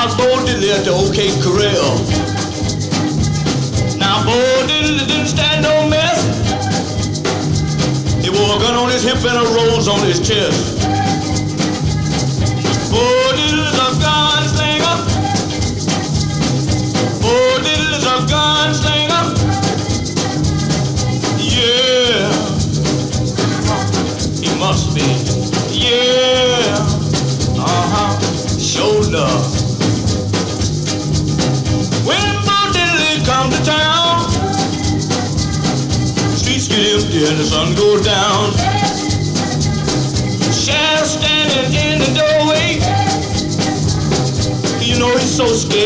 was Bo Diddley at the OK Corral. Now Bo Diddley didn't stand no mess. He wore a gun on his hip and a rose on his chest. Bo Diddley's a gunslinger. Bo Diddley's a gunslinger. Yeah, he must be. Yeah, sure enough. When Bo Diddley come to town, streets get empty and the sun goes down. Sheriff standing in the doorway, you know he's so scared.